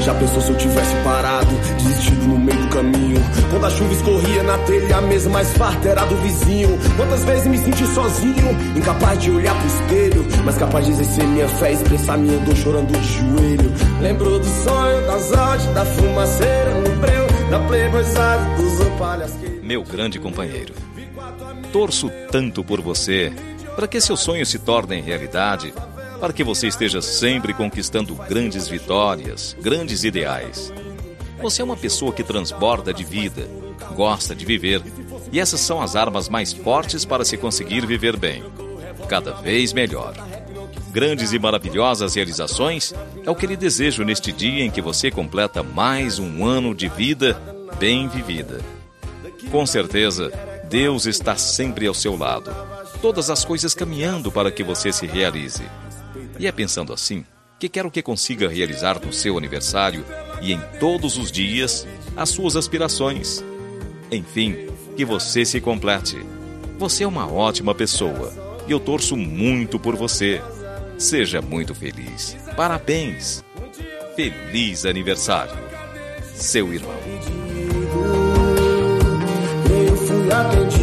Já pensou se eu tivesse parado, desistido no meio do caminho? Quando a chuva escorria na telha, a mesa mais farta era do vizinho. Quantas vezes me senti sozinho, incapaz de olhar pro espelho, mas capaz de exercer minha fé, expressar minha dor chorando de joelho. Lembro do sonho, das odds, da fumaceira no breu, da playboyzada, dos opalhas que... Meu grande companheiro, torço tanto por você, para que seus sonhos se tornem realidade, para que você esteja sempre conquistando grandes vitórias, grandes ideais. Você é uma pessoa que transborda de vida, gosta de viver, e essas são as armas mais fortes para se conseguir viver bem, cada vez melhor. Grandes e maravilhosas realizações é o que lhe desejo neste dia em que você completa mais um ano de vida bem vivida. Com certeza, Deus está sempre ao seu lado, todas as coisas caminhando para que você se realize. E é pensando assim que quero que consiga realizar no seu aniversário e em todos os dias as suas aspirações. Enfim, que você se complete. Você é uma ótima pessoa e eu torço muito por você. Seja muito feliz. Parabéns. Feliz aniversário. Seu irmão. Eu fui atendido.